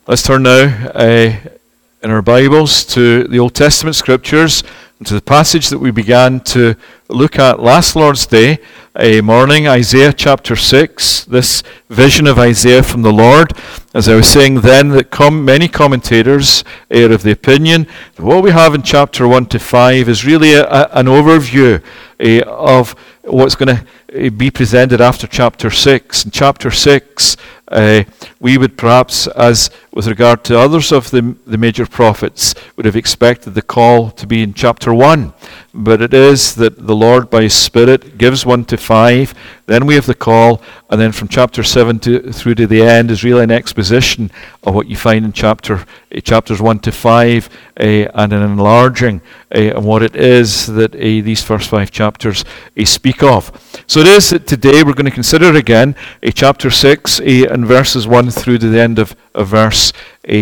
Let's turn now in our Bibles to the Old Testament Scriptures and to the passage that we began to look at last Lord's Day morning, Isaiah chapter 6, this vision of Isaiah from the Lord. As I was saying then, that many commentators are of the opinion that what we have in chapter 1 to 5 is really an overview of what's going to be presented after chapter 6. In chapter 6, we would perhaps, as with regard to others of the major prophets, would have expected the call to be in chapter 1. But it is that the Lord by His Spirit gives 1 to 5, then we have the call, and then from chapter 7 through to the end is really an exposition of what you find in chapters 1 to 5, and an enlarging on what it is that these first 5 chapters speak of. So it is that today we're going to consider again chapter 6 and verses 1 through to the end of verse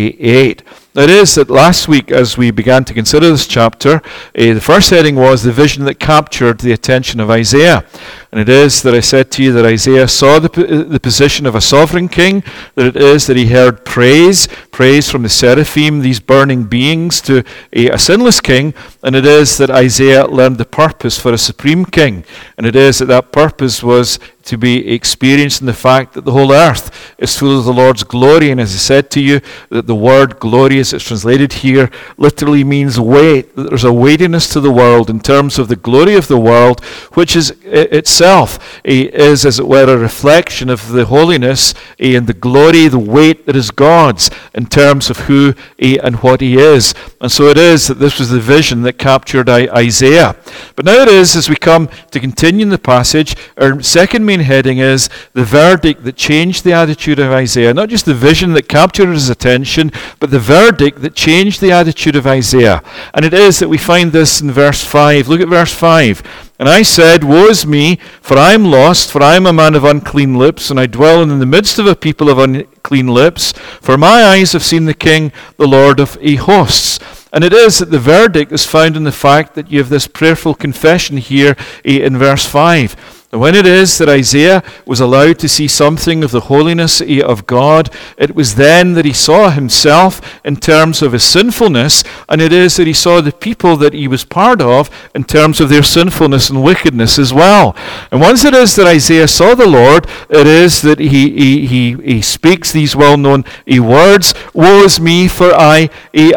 8. Now it is that last week, as we began to consider this chapter, the first heading was the vision that captured the attention of Isaiah. And it is that I said to you that Isaiah saw the position of a sovereign king, that it is that he heard praise from the seraphim, these burning beings, to a sinless king, and it is that Isaiah learned the purpose for a supreme king. And it is that purpose was to be experienced in the fact that the whole earth is full of the Lord's glory. And as I said to you, that the word glory, as it's translated here, literally means weight. That there's a weightiness to the world in terms of the glory of the world, which is itself is, as it were, a reflection of the holiness and the glory, the weight that is God's in terms of who and what He is. And so it is that this was the vision that captured Isaiah. But now it is, as we come to continue in the passage, our second main heading is the verdict that changed the attitude of Isaiah. Not just the vision that captured his attention, but the verdict that changed the attitude of Isaiah. And it is that we find this in verse 5. Look at verse 5. And I said, Woe is me, for I am lost, for I am a man of unclean lips, and I dwell in the midst of a people of unclean lips, for my eyes have seen the King, the Lord of hosts. And it is that the verdict is found in the fact that you have this prayerful confession here in verse 5. And when it is that Isaiah was allowed to see something of the holiness of God, it was then that he saw himself in terms of his sinfulness, and it is that he saw the people that he was part of in terms of their sinfulness and wickedness as well. And once it is that Isaiah saw the Lord, it is that he speaks these well-known words, Woe is me, for I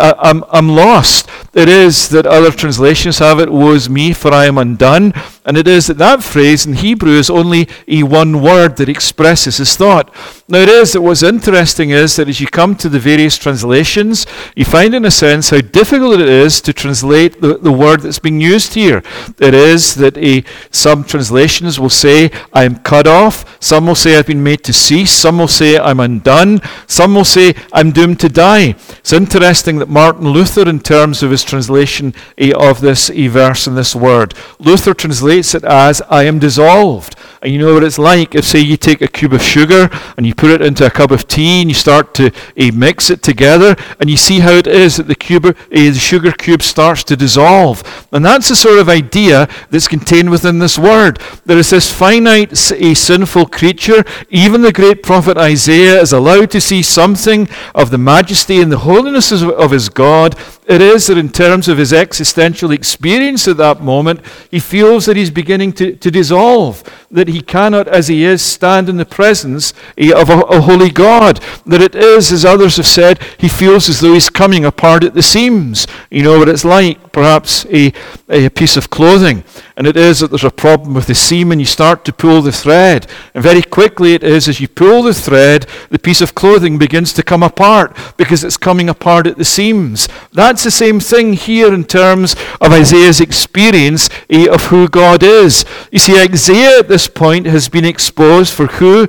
am lost. It is that other translations have it, Woe is me, for I am undone. And it is that phrase in Hebrew is only one word that expresses his thought. Now it is that what's interesting is that as you come to the various translations, you find in a sense how difficult it is to translate the word that's being used here. It is that some translations will say, I am cut off. Some will say, I've been made to cease. Some will say, I'm undone. Some will say, I'm doomed to die. It's interesting that Martin Luther, in terms of his translation of this verse and this word, Luther translates it as, I am dissolved. And you know what it's like if, say, you take a cube of sugar and you put it into a cup of tea and you start to mix it together, and you see how it is that the sugar cube starts to dissolve. And that's the sort of idea that's contained within this word. There is this finite, sinful creature. Even the great prophet Isaiah is allowed to see something of the majesty and the holiness of his God. It is that in terms of his existential experience at that moment, he feels that he's beginning to dissolve, that he cannot, as he is, stand in the presence of a holy God. That it is, as others have said, he feels as though he's coming apart at the seams. You know what it's like, perhaps a piece of clothing. And it is that there's a problem with the seam and you start to pull the thread. And very quickly it is, as you pull the thread, the piece of clothing begins to come apart because it's coming apart at the seams. That's the same thing here in terms of Isaiah's experience of who God is. You see, Isaiah at this point has been exposed for who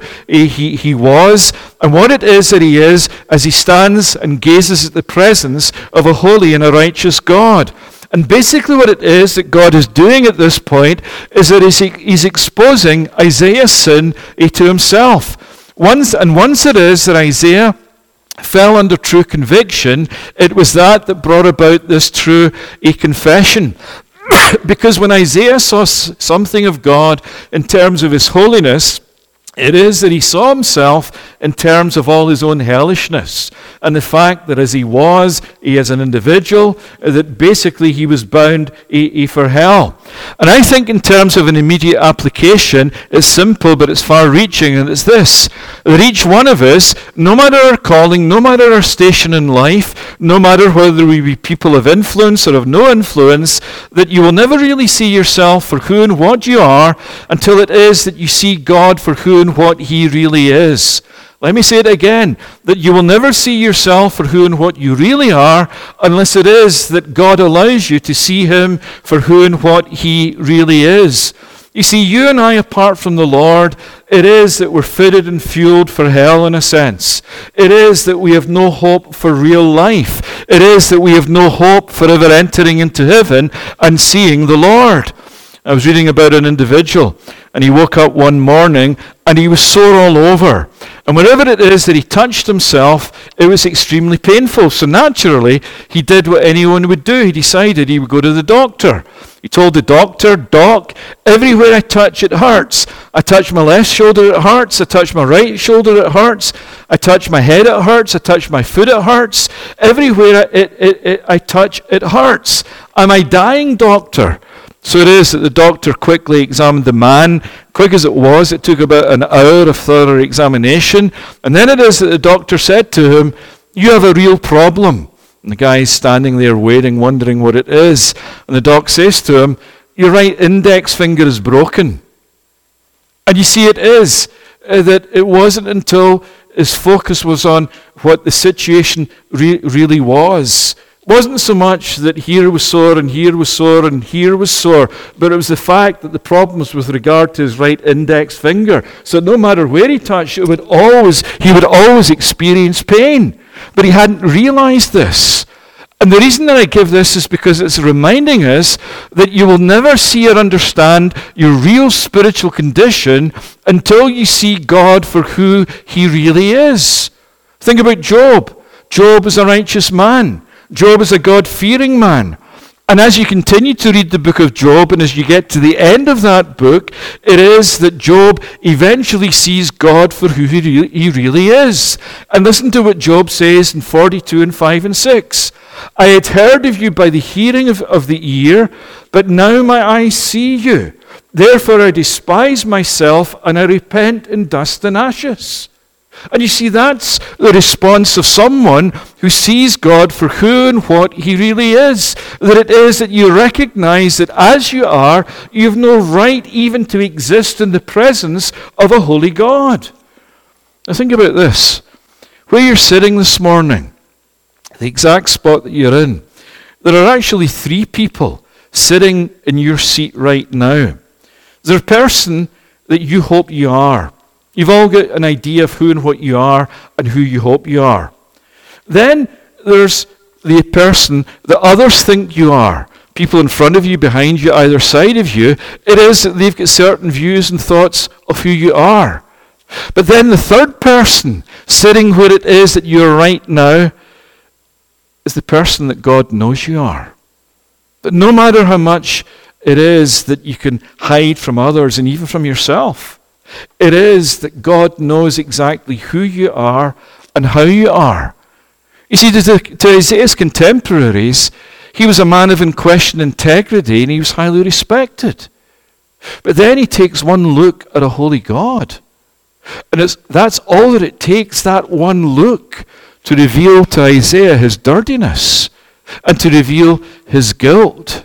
he was and what it is that he is as he stands and gazes at the presence of a holy and a righteous God. And basically what it is that God is doing at this point is that he's exposing Isaiah's sin to himself. Once it is that Isaiah fell under true conviction, it was that brought about this true confession. Because when Isaiah saw something of God in terms of his holiness, It is that he saw himself in terms of all his own hellishness and the fact that as he as an individual, that basically he was bound for hell. And I think in terms of an immediate application, it's simple but it's far-reaching, and it's this, that each one of us, no matter our calling, no matter our station in life, no matter whether we be people of influence or of no influence, that you will never really see yourself for who and what you are until it is that you see God for who and what he really is. Let me say it again, that you will never see yourself for who and what you really are unless it is that God allows you to see him for who and what he really is. You see, you and I, apart from the Lord, it is that we're fitted and fueled for hell in a sense. It is that we have no hope for real life. It is that we have no hope for ever entering into heaven and seeing the Lord. I was reading about an individual, and he woke up one morning and he was sore all over. And wherever it is that he touched himself, it was extremely painful. So naturally, he did what anyone would do. He decided he would go to the doctor. He told the doctor, "Doc, everywhere I touch it hurts. I touch my left shoulder, it hurts. I touch my right shoulder, it hurts. I touch my head, it hurts. I touch my foot, it hurts. Everywhere I touch, it hurts. Am I dying, doctor?" So it is that the doctor quickly examined the man. Quick as it took about an hour of thorough examination. And then it is that the doctor said to him, "You have a real problem." And the guy is standing there waiting, wondering what it is. And the doc says to him, "Your right index finger is broken." And you see, it is that it wasn't until his focus was on what the situation really was. It wasn't so much that here was sore and here was sore and here was sore, but it was the fact that the problem was with regard to his right index finger. So no matter where he touched, he would always experience pain. But he hadn't realized this. And the reason that I give this is because it's reminding us that you will never see or understand your real spiritual condition until you see God for who he really is. Think about Job. Job is a righteous man. Job is a God-fearing man. And as you continue to read the book of Job, and as you get to the end of that book, it is that Job eventually sees God for who he really is. And listen to what Job says in 42 and 5 and 6. "I had heard of you by the hearing of the ear, but now my eyes see you. Therefore I despise myself, and I repent in dust and ashes." And you see, that's the response of someone who sees God for who and what he really is. That it is that you recognize that as you are, you have no right even to exist in the presence of a holy God. Now think about this. Where you're sitting this morning, the exact spot that you're in, there are actually 3 people sitting in your seat right now. There's a person that you hope you are. You've all got an idea of who and what you are and who you hope you are. Then there's the person that others think you are. People in front of you, behind you, either side of you. It is that they've got certain views and thoughts of who you are. But then the third person, sitting where it is that you're right now, is the person that God knows you are. That no matter how much it is that you can hide from others and even from yourself, it is that God knows exactly who you are and how you are. You see, to Isaiah's contemporaries, he was a man of unquestioned integrity and he was highly respected. But then he takes one look at a holy God. And that's all that it takes, that one look, to reveal to Isaiah his dirtiness and to reveal his guilt.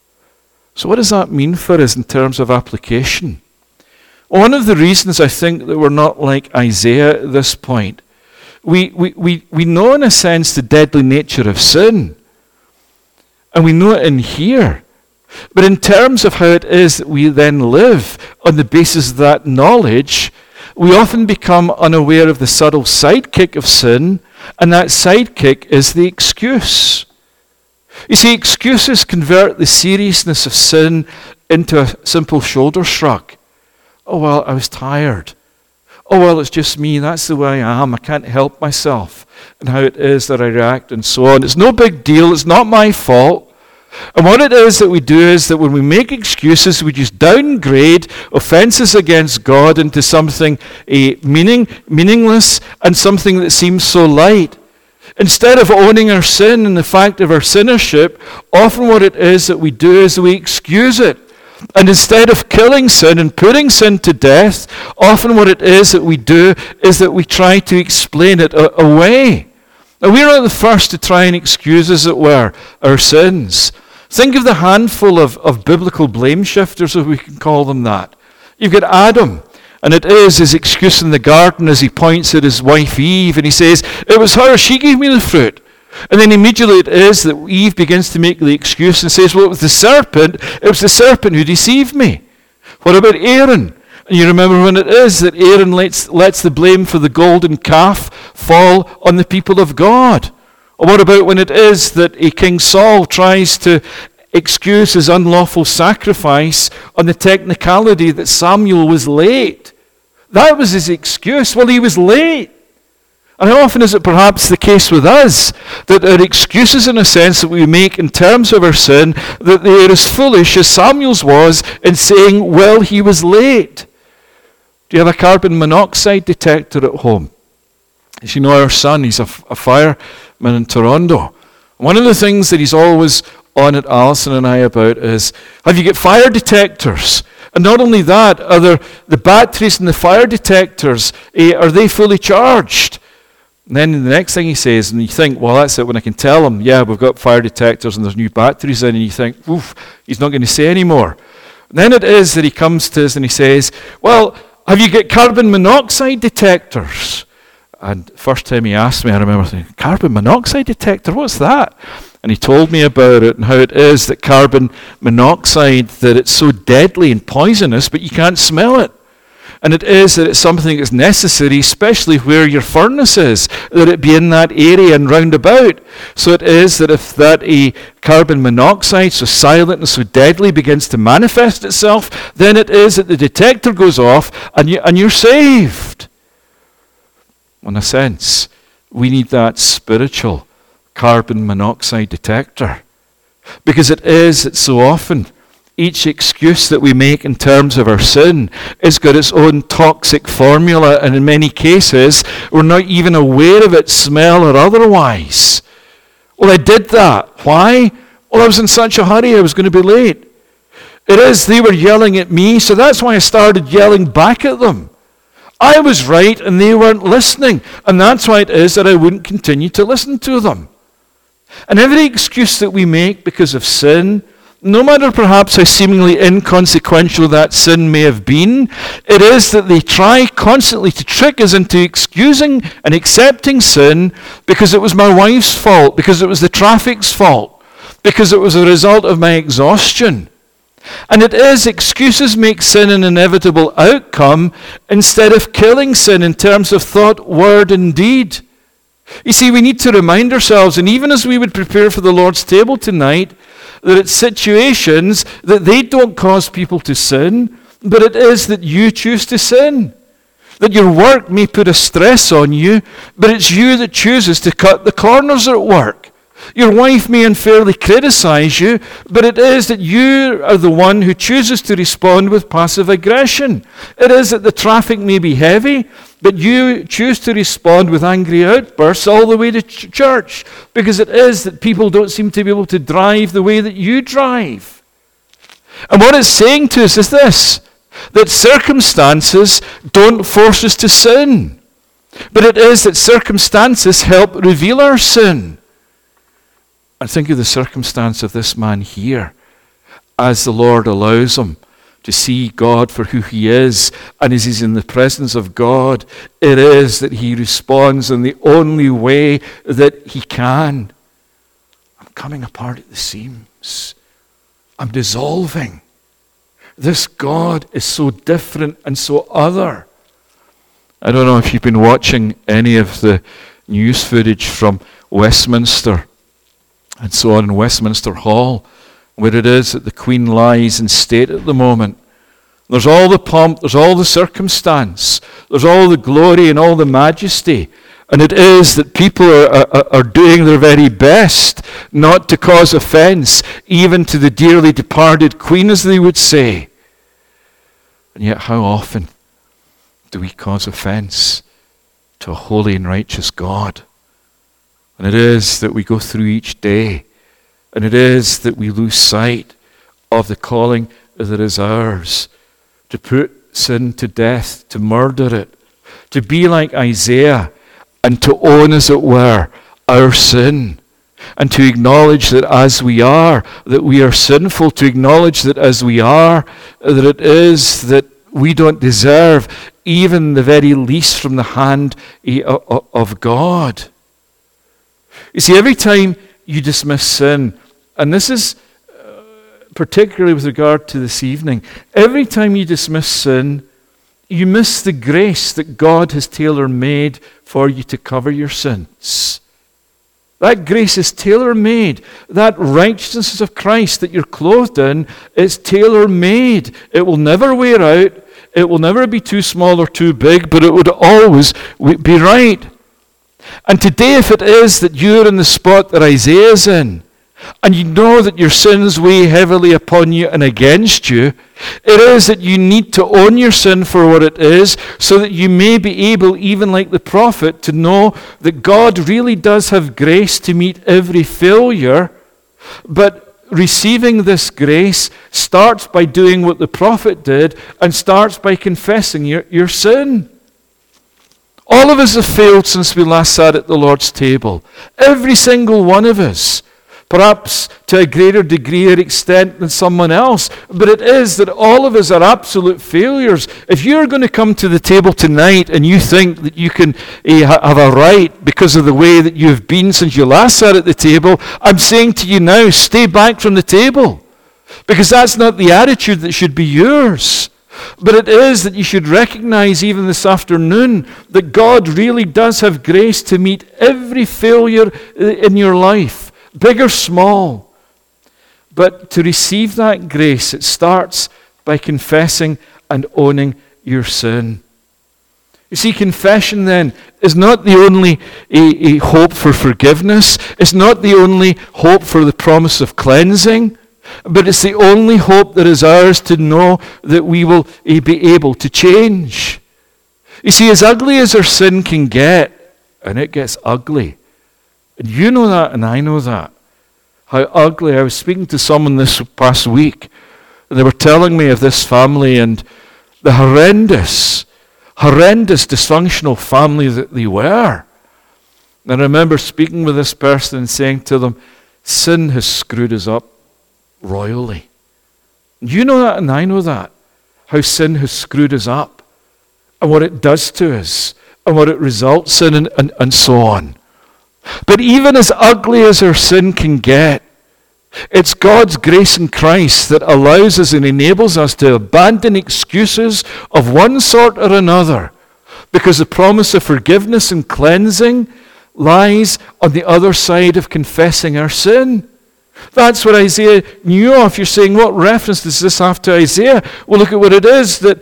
So what does that mean for us in terms of application? One of the reasons I think that we're not like Isaiah at this point, we know in a sense the deadly nature of sin. And we know it in here. But in terms of how it is that we then live on the basis of that knowledge, we often become unaware of the subtle sidekick of sin, and that sidekick is the excuse. You see, excuses convert the seriousness of sin into a simple shoulder shrug. "Oh, well, I was tired. Oh, well, it's just me. That's the way I am. I can't help myself." And how it is that I react and so on. It's no big deal. It's not my fault. And what it is that we do is that when we make excuses, we just downgrade offenses against God into something meaningless and something that seems so light. Instead of owning our sin and the fact of our sinnership, often what it is that we do is we excuse it. And instead of killing sin and putting sin to death, often what it is that we do is that we try to explain it away. Now, we're not the first to try and excuse, as it were, our sins. Think of the handful of biblical blame shifters, if we can call them that. You've got Adam, and it is his excuse in the garden as he points at his wife Eve, and he says, it was her, she gave me the fruit. And then immediately it is that Eve begins to make the excuse and says, well, it was the serpent who deceived me. What about Aaron? And you remember when it is that Aaron lets the blame for the golden calf fall on the people of God? Or what about when it is that King Saul tries to excuse his unlawful sacrifice on the technicality that Samuel was late? That was his excuse. Well, he was late. And how often is it perhaps the case with us that our excuses, in a sense, that we make in terms of our sin, that they are as foolish as Samuel's was in saying, well, he was late? Do you have a carbon monoxide detector at home? As you know, our son, he's a fireman in Toronto. One of the things that he's always on at Alison and I about is, have you got fire detectors? And not only that, are the batteries in the fire detectors, are they fully charged? And then the next thing he says, and you think, well, that's it, when I can tell him, yeah, we've got fire detectors and there's new batteries in, and you think, oof, he's not going to say any more. And then it is that he comes to us and he says, well, have you got carbon monoxide detectors? And first time he asked me, I remember thinking, carbon monoxide detector, what's that? And he told me about it and how it is that carbon monoxide, that it's so deadly and poisonous, but you can't smell it. And it is that it's something that's necessary, especially where your furnace is, that it be in that area and round about. So it is that if that carbon monoxide, so silent and so deadly, begins to manifest itself, then it is that the detector goes off and you're saved. In a sense, we need that spiritual carbon monoxide detector. Because it is that so often each excuse that we make in terms of our sin has got its own toxic formula, and in many cases, we're not even aware of its smell or otherwise. Well, I did that. Why? Well, I was in such a hurry, I was going to be late. It is, they were yelling at me, so that's why I started yelling back at them. I was right, and they weren't listening, and that's why it is that I wouldn't continue to listen to them. And every excuse that we make because of sin, no matter perhaps how seemingly inconsequential that sin may have been, it is that they try constantly to trick us into excusing and accepting sin because it was my wife's fault, because it was the traffic's fault, because it was a result of my exhaustion. And it is, excuses make sin an inevitable outcome instead of killing sin in terms of thought, word, and deed. You see, we need to remind ourselves, and even as we would prepare for the Lord's table tonight, that it's situations that they don't cause people to sin, but it is that you choose to sin. That your work may put a stress on you, but it's you that chooses to cut the corners at work. Your wife may unfairly criticize you, but it is that you are the one who chooses to respond with passive aggression. It is that the traffic may be heavy, but you choose to respond with angry outbursts all the way to church, because it is that people don't seem to be able to drive the way that you drive. And what it's saying to us is this, that circumstances don't force us to sin, but it is that circumstances help reveal our sin. And think of the circumstance of this man here, as the Lord allows him to see God for who he is, and as he's in the presence of God, it is that he responds in the only way that he can. I'm coming apart at the seams. I'm dissolving. This God is so different and so other. I don't know if you've been watching any of the news footage from Westminster and so on in Westminster Hall, where it is that the Queen lies in state at the moment. There's all the pomp, there's all the circumstance, there's all the glory and all the majesty. And it is that people are doing their very best not to cause offense, even to the dearly departed Queen, as they would say. And yet how often do we cause offense to a holy and righteous God? And it is that we go through each day, and it is that we lose sight of the calling that is ours, to put sin to death, to murder it, to be like Isaiah, and to own, as it were, our sin. And to acknowledge that as we are, that we are sinful, to acknowledge that as we are, that it is that we don't deserve even the very least from the hand of God. You see, every time you dismiss sin, and this is particularly with regard to this evening, every time you dismiss sin, you miss the grace that God has tailor-made for you to cover your sins. That grace is tailor-made. That righteousness of Christ that you're clothed in is tailor-made. It will never wear out. It will never be too small or too big, but it would always be right. And today, if it is that you're in the spot that Isaiah is in, and you know that your sins weigh heavily upon you and against you, it is that you need to own your sin for what it is, so that you may be able, even like the prophet, to know that God really does have grace to meet every failure. But receiving this grace starts by doing what the prophet did, and starts by confessing your sin. All of us have failed since we last sat at the Lord's table. Every single one of us. Perhaps to a greater degree or extent than someone else. But it is that all of us are absolute failures. If you're going to come to the table tonight and you think that you can have a right because of the way that you've been since you last sat at the table, I'm saying to you now, stay back from the table. Because that's not the attitude that should be yours. But it is that you should recognize even this afternoon that God really does have grace to meet every failure in your life, big or small. But to receive that grace, it starts by confessing and owning your sin. You see, confession then is not the only a hope for forgiveness. It's not the only hope for the promise of cleansing. But it's the only hope that is ours to know that we will be able to change. You see, as ugly as our sin can get, and it gets ugly, and you know that and I know that, how ugly. I was speaking to someone this past week, and they were telling me of this family and the horrendous dysfunctional family that they were. And I remember speaking with this person and saying to them, sin has screwed us up royally. You know that and I know that, how sin has screwed us up and what it does to us and what it results in and so on. But even as ugly as our sin can get, it's God's grace in Christ that allows us and enables us to abandon excuses of one sort or another, because the promise of forgiveness and cleansing lies on the other side of confessing our sin. That's what Isaiah knew of. You're saying, what reference does this have to Isaiah? Well, look at what it is that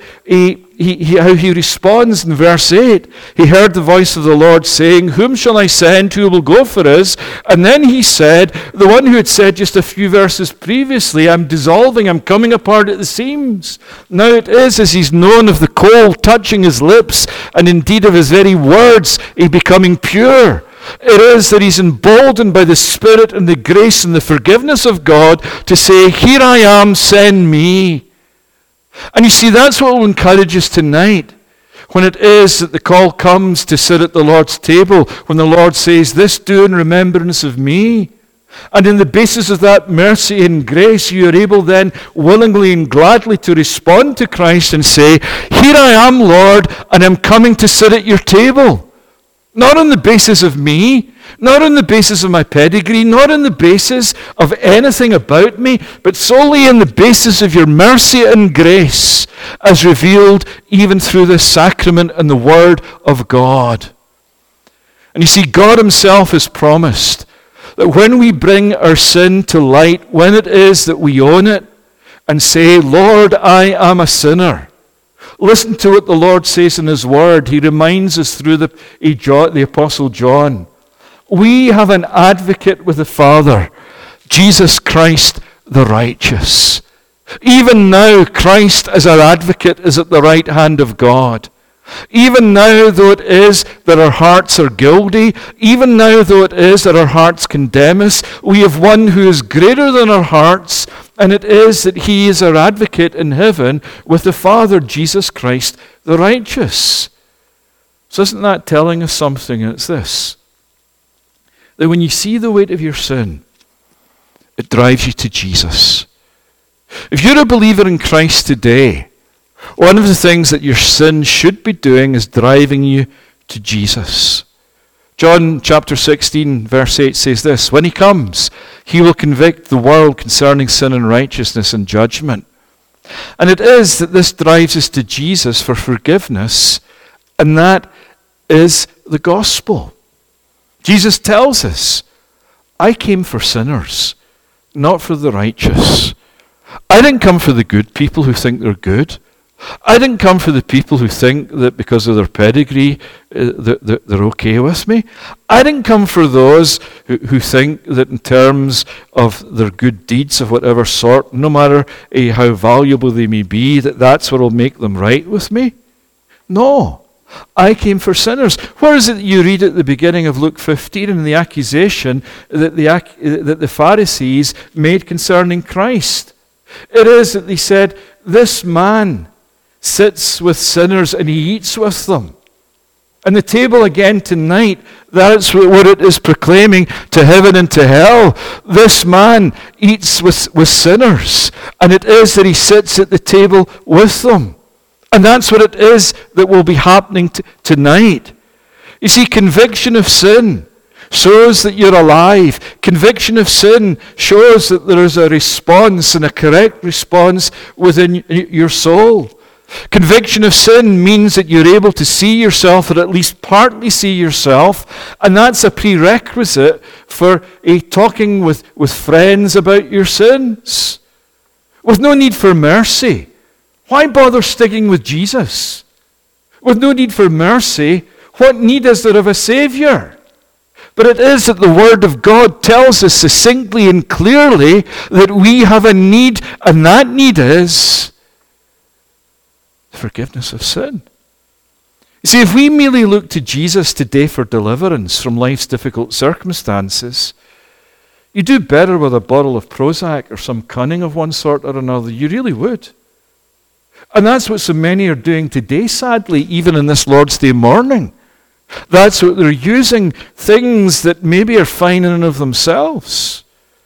how he responds in verse 8. He heard the voice of the Lord saying, whom shall I send? Who will go for us? And then he said, the one who had said just a few verses previously, I'm dissolving, I'm coming apart at the seams. Now it is as he's known of the coal touching his lips, and indeed of his very words, he becoming pure. It is that he's emboldened by the Spirit and the grace and the forgiveness of God to say, here I am, send me. And you see, that's what will encourage us tonight, when it is that the call comes to sit at the Lord's table, when the Lord says, this do in remembrance of me. And in the basis of that mercy and grace, you are able then willingly and gladly to respond to Christ and say, here I am, Lord, and I'm coming to sit at your table. Not on the basis of me, not on the basis of my pedigree, not on the basis of anything about me, but solely on the basis of your mercy and grace as revealed even through this sacrament and the Word of God. And you see, God himself has promised that when we bring our sin to light, when it is that we own it and say, Lord, I am a sinner. Listen to what the Lord says in his word. He reminds us through the Apostle John. We have an advocate with the Father, Jesus Christ the righteous. Even now, Christ as our advocate is at the right hand of God. Even now, though it is that our hearts are guilty, even now, though it is that our hearts condemn us, we have one who is greater than our hearts, and it is that he is our advocate in heaven with the Father, Jesus Christ, the righteous. So isn't that telling us something? And it's this, that when you see the weight of your sin, it drives you to Jesus. If you're a believer in Christ today, one of the things that your sin should be doing is driving you to Jesus. John chapter 16, verse 8 says this, when he comes, he will convict the world concerning sin and righteousness and judgment. And it is that this drives us to Jesus for forgiveness, and that is the gospel. Jesus tells us, I came for sinners, not for the righteous. I didn't come for the good people who think they're good. I didn't come for the people who think that because of their pedigree they're okay with me. I didn't come for those who think that in terms of their good deeds of whatever sort, no matter how valuable they may be, that's what will make them right with me. No, I came for sinners. Where is it that you read at the beginning of Luke 15 in the accusation that the Pharisees made concerning Christ? It is that they said, this man sits with sinners and he eats with them. And the table again tonight, that's what it is proclaiming to heaven and to hell. This man eats with sinners, and it is that he sits at the table with them. And that's what it is that will be happening tonight. You see, conviction of sin shows that you're alive. Conviction of sin shows that there is a response, and a correct response within your soul. Conviction of sin means that you're able to see yourself, or at least partly see yourself, and that's a prerequisite for talking with friends about your sins. With no need for mercy, why bother sticking with Jesus? With no need for mercy, what need is there of a Savior? But it is that the Word of God tells us succinctly and clearly that we have a need, and that need is forgiveness of sin. You see, if we merely look to Jesus today for deliverance from life's difficult circumstances, you do better with a bottle of Prozac or some cunning of one sort or another. You really would. And that's what so many are doing today, sadly, even in this Lord's Day morning. That's what they're using, things that maybe are fine in and of themselves.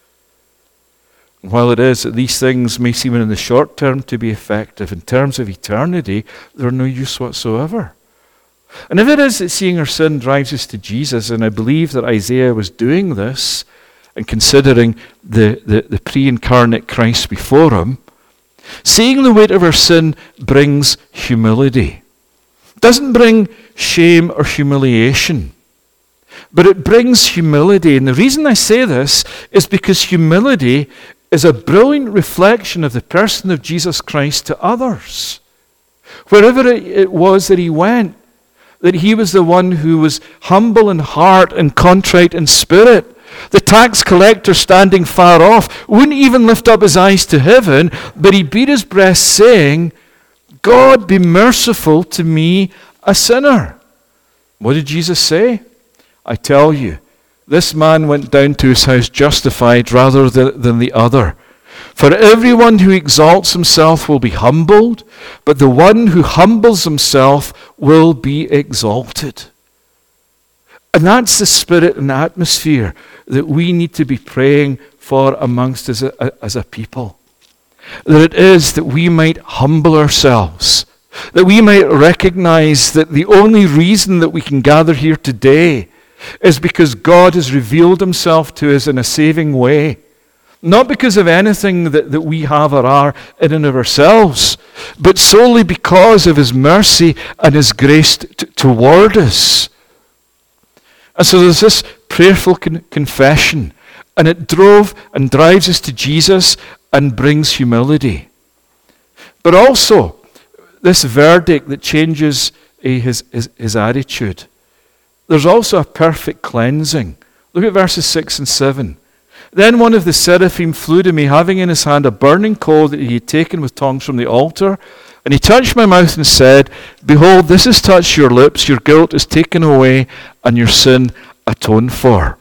While it is that these things may seem in the short term to be effective, in terms of eternity, they're no use whatsoever. And if it is that seeing our sin drives us to Jesus, and I believe that Isaiah was doing this, and considering the pre-incarnate Christ before him, seeing the weight of our sin brings humility. It doesn't bring shame or humiliation, but it brings humility. And the reason I say this is because humility is a brilliant reflection of the person of Jesus Christ to others. Wherever it was that he went, that he was the one who was humble in heart and contrite in spirit. The tax collector standing far off wouldn't even lift up his eyes to heaven, but he beat his breast saying, God, be merciful to me, a sinner. What did Jesus say? I tell you, this man went down to his house justified rather than the other. For everyone who exalts himself will be humbled, but the one who humbles himself will be exalted. And that's the spirit and atmosphere that we need to be praying for amongst us as a people. That it is that we might humble ourselves, that we might recognize that the only reason that we can gather here today is because God has revealed himself to us in a saving way. Not because of anything that we have or are in and of ourselves, but solely because of his mercy and his grace toward us. And so there's this prayerful confession, and it drove and drives us to Jesus and brings humility. But also, this verdict that changes his attitude, there's also a perfect cleansing. Look at verses 6 and 7. Then one of the seraphim flew to me, having in his hand a burning coal that he had taken with tongs from the altar. And he touched my mouth and said, Behold, this has touched your lips, your guilt is taken away, and your sin atoned for.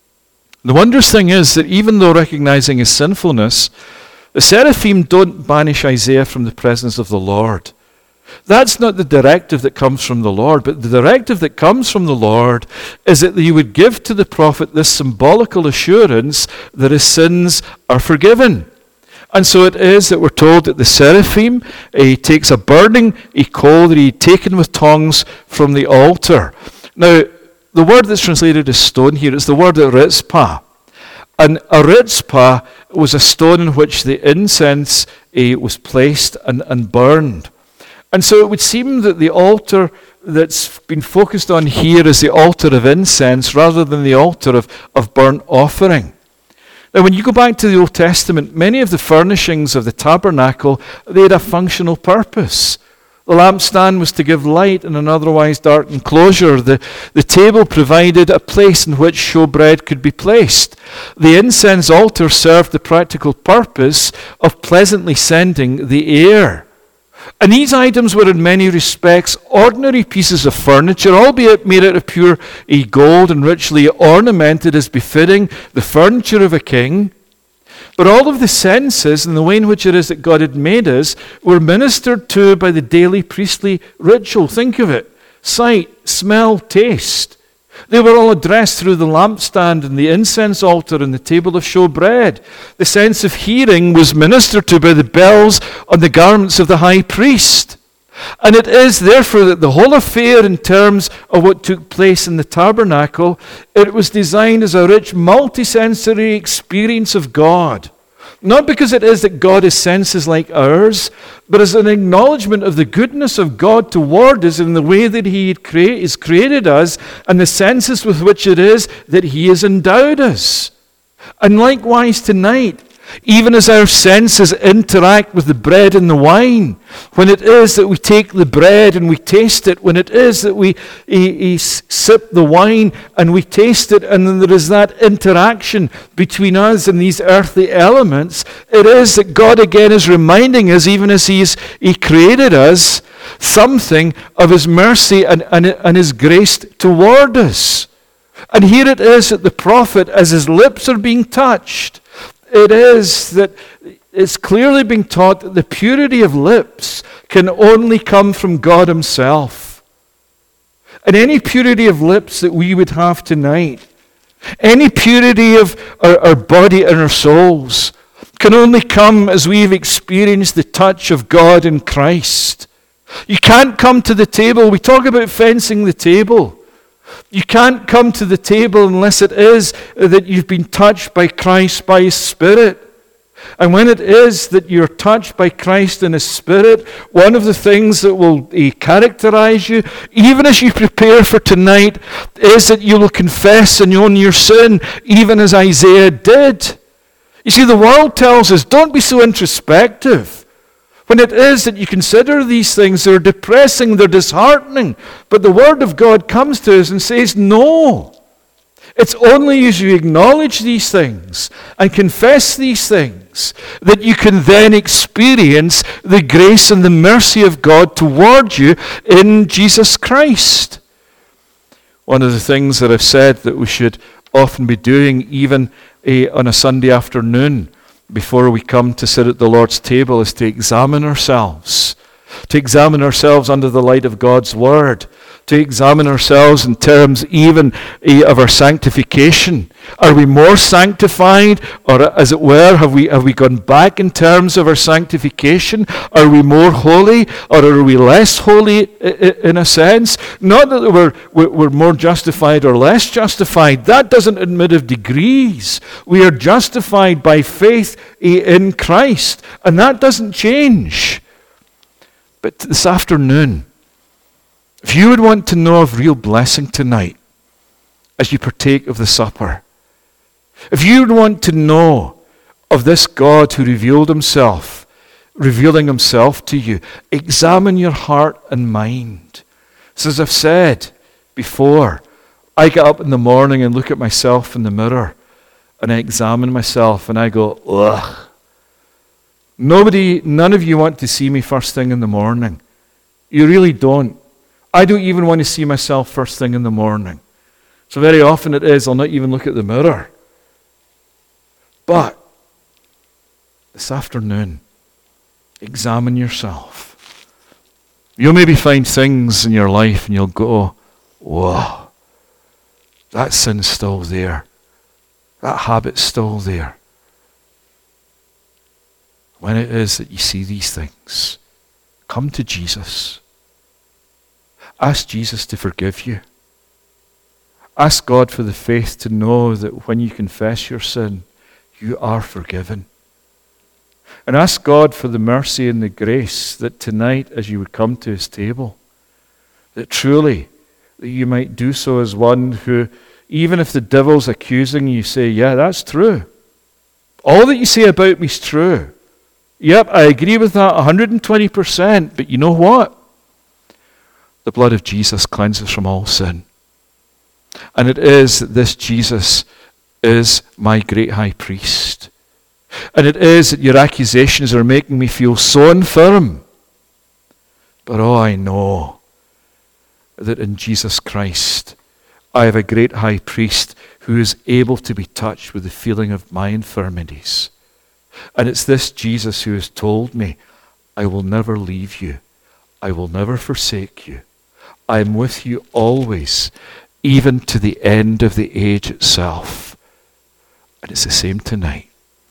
The wondrous thing is that even though recognizing his sinfulness, the seraphim don't banish Isaiah from the presence of the Lord. That's not the directive that comes from the Lord, but the directive that comes from the Lord is that he would give to the prophet this symbolical assurance that his sins are forgiven. And so it is that we're told that the seraphim, he takes a burning coal that he had taken with tongs from the altar. Now, the word that's translated as stone here is the word ritzpah. And a ritzpah was a stone in which the incense was placed and burned. And so it would seem that the altar that's been focused on here is the altar of incense rather than the altar of burnt offering. Now, when you go back to the Old Testament, many of the furnishings of the tabernacle, they had a functional purpose. The lampstand was to give light in an otherwise dark enclosure. The table provided a place in which showbread could be placed. The incense altar served the practical purpose of pleasantly scenting the air. And these items were in many respects ordinary pieces of furniture, albeit made out of pure gold and richly ornamented as befitting the furniture of a king. But all of the senses and the way in which it is that God had made us were ministered to by the daily priestly ritual. Think of it. Sight, smell, taste. They were all addressed through the lampstand and the incense altar and the table of showbread. The sense of hearing was ministered to by the bells on the garments of the high priest. And it is therefore that the whole affair, in terms of what took place in the tabernacle, it was designed as a rich multisensory experience of God. Not because it is that God has senses like ours, but as an acknowledgement of the goodness of God toward us in the way that He has created us and the senses with which it is that He has endowed us. And likewise tonight, even as our senses interact with the bread and the wine, when it is that we take the bread and we taste it, when it is that we sip the wine and we taste it, and then there is that interaction between us and these earthly elements, it is that God again is reminding us, even as He created us, something of His mercy and His grace toward us. And here it is that the prophet, as his lips are being touched, it is that it's clearly being taught that the purity of lips can only come from God Himself. And any purity of lips that we would have tonight, any purity of our body and our souls, can only come as we've experienced the touch of God in Christ. You can't come to the table. We talk about fencing the table. You can't come to the table unless it is that you've been touched by Christ by His Spirit. And when it is that you're touched by Christ and His Spirit, one of the things that will characterize you, even as you prepare for tonight, is that you will confess and own your sin, even as Isaiah did. You see, the world tells us, don't be so introspective. When it is that you consider these things, they're depressing, they're disheartening. But the Word of God comes to us and says, no. It's only as you acknowledge these things and confess these things that you can then experience the grace and the mercy of God toward you in Jesus Christ. One of the things that I've said that we should often be doing, even on a Sunday afternoon, before we come to sit at the Lord's table, is to examine ourselves. To examine ourselves under the light of God's Word. To examine ourselves in terms even of our sanctification. Are we more sanctified? Or as it were, have we gone back in terms of our sanctification? Are we more holy? Or are we less holy in a sense? Not that we're more justified or less justified. That doesn't admit of degrees. We are justified by faith in Christ. And that doesn't change. But this afternoon, if you would want to know of real blessing tonight as you partake of the supper, if you would want to know of this God who revealed Himself revealing himself to you. Examine your heart and mind. So as I've said before, I get up in the morning and look at myself in the mirror and I examine myself and I go, ugh. None of you want to see me first thing in the morning. You really don't. I don't even want to see myself first thing in the morning. So very often it is, I'll not even look at the mirror. But this afternoon, examine yourself. You'll maybe find things in your life and you'll go, whoa, that sin's still there. That habit's still there. When it is that you see these things, come to Jesus. Ask Jesus to forgive you. Ask God for the faith to know that when you confess your sin, you are forgiven. And ask God for the mercy and the grace that tonight, as you would come to his table, that truly that you might do so as one who, even if the devil's accusing you, say, yeah, that's true. All that you say about me is true. Yep, I agree with that 120%, but you know what? The blood of Jesus cleanses from all sin. And it is that this Jesus is my great high priest. And it is that your accusations are making me feel so infirm. But I know that in Jesus Christ, I have a great high priest who is able to be touched with the feeling of my infirmities. And it's this Jesus who has told me, I will never leave you. I will never forsake you. I am with you always, even to the end of the age itself. And it's the same tonight.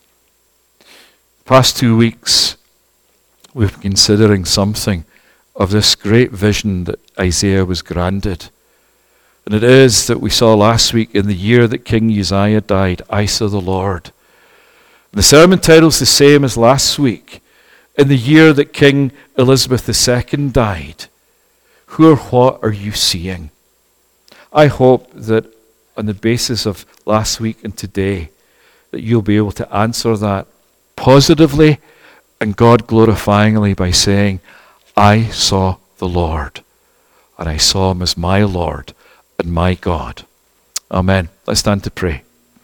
Past 2 weeks, we've been considering something of this great vision that Isaiah was granted. And it is that we saw last week, in the year that King Uzziah died, I saw the Lord. The sermon title's the same as last week. In the year that King Elizabeth II died, who or what are you seeing? I hope that on the basis of last week and today, that you'll be able to answer that positively and God glorifyingly by saying, I saw the Lord, and I saw him as my Lord and my God. Amen. Let's stand to pray.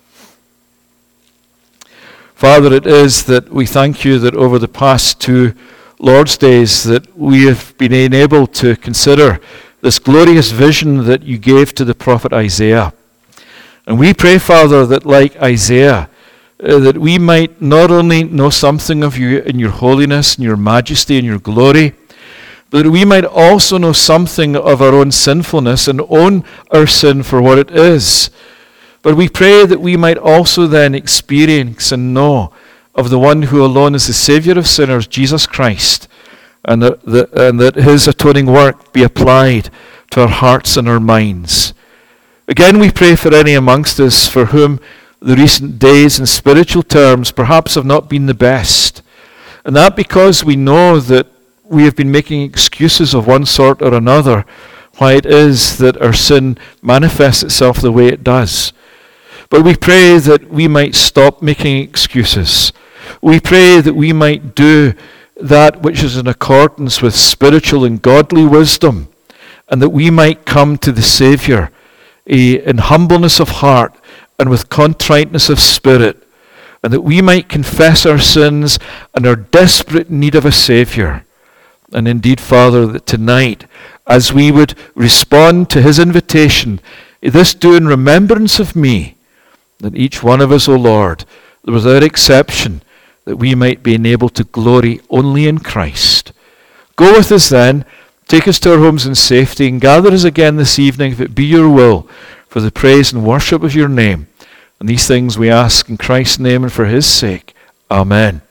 Father, it is that we thank you that over the past 2 Lord's Days that we have been able to consider this glorious vision that you gave to the prophet Isaiah. And we pray, Father, that like Isaiah, that we might not only know something of you in your holiness and your majesty and your glory, but that we might also know something of our own sinfulness and own our sin for what it is. But we pray that we might also then experience and know of the one who alone is the Savior of sinners, Jesus Christ, and that his atoning work be applied to our hearts and our minds. Again, we pray for any amongst us for whom the recent days in spiritual terms perhaps have not been the best. And that because we know that we have been making excuses of one sort or another why it is that our sin manifests itself the way it does. But we pray that we might stop making excuses. We pray that we might do that which is in accordance with spiritual and godly wisdom, and that we might come to the Savior in humbleness of heart and with contriteness of spirit, and that we might confess our sins and our desperate need of a Savior. And indeed, Father, that tonight, as we would respond to his invitation, this do in remembrance of me, that each one of us, O Lord, without exception, that we might be enabled to glory only in Christ. Go with us then, take us to our homes in safety, and gather us again this evening, if it be your will, for the praise and worship of your name. And these things we ask in Christ's name and for his sake. Amen.